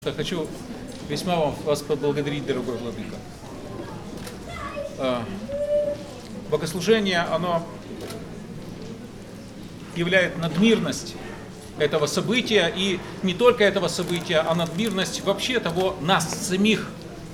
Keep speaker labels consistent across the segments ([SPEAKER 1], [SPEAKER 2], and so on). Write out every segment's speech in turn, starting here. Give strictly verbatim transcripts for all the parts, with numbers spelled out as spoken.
[SPEAKER 1] Я хочу весьма вам, вас поблагодарить, дорогой владыка. Богослужение, оно являет надмирность этого события, и не только этого события, а надмирность вообще того нас самих.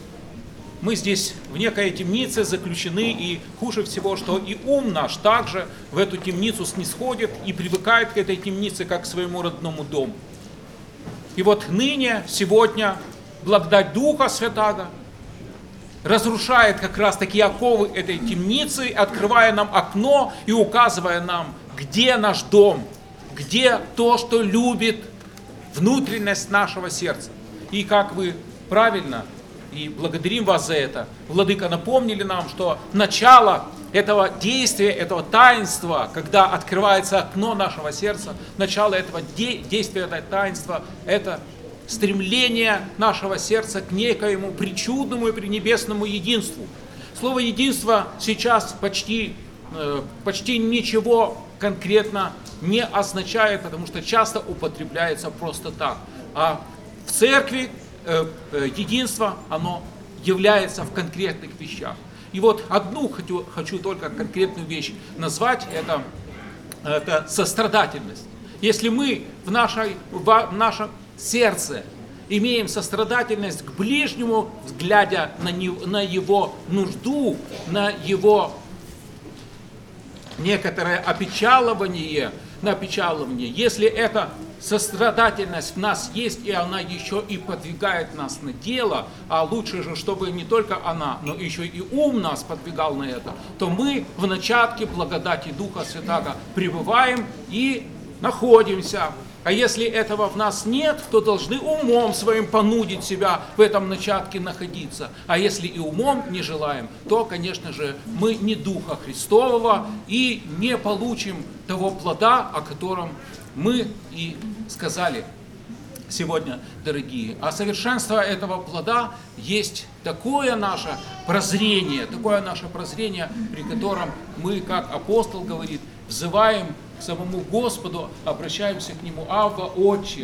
[SPEAKER 1] Мы здесь в некой темнице заключены, и хуже всего, что и ум наш также в эту темницу снисходит и привыкает к этой темнице, как к своему родному дому. И вот ныне, сегодня, благодать Духа Святаго разрушает как раз такие оковы этой темницы, открывая нам окно и указывая нам, где наш дом, где то, что любит внутренность нашего сердца. И как вы правильно, и благодарим вас за это, владыка, напомнили нам, что начало этого действия, этого таинства, когда открывается окно нашего сердца, начало этого де- действия, этого таинства, это стремление нашего сердца к некоему причудному и пренебесному единству. Слово «единство» сейчас почти, э, почти ничего конкретно не означает, потому что часто употребляется просто так. А в церкви э, э, единство, оно является в конкретных вещах. И вот одну хочу, хочу только конкретную вещь назвать, это, это сострадательность. Если мы в, нашей, в нашем сердце имеем сострадательность к ближнему, глядя на, не, на его нужду, на его некоторое опечалывание, на опечалывание, если эта сострадательность в нас есть, и она еще и подвигает нас на дело, а лучше же, чтобы не только она, но еще и ум нас подвигал на это, то мы в начатке благодати Духа Святаго пребываем и находимся. А если этого в нас нет, то должны умом своим понудить себя в этом начатке находиться. А если и умом не желаем, то, конечно же, мы не Духа Христового и не получим того плода, о котором мы и сказали сегодня, дорогие. А совершенство этого плода есть такое наше прозрение, такое наше прозрение, при котором мы, как апостол говорит, взываем к самому Господу, обращаемся к Нему: «Авва, Отче,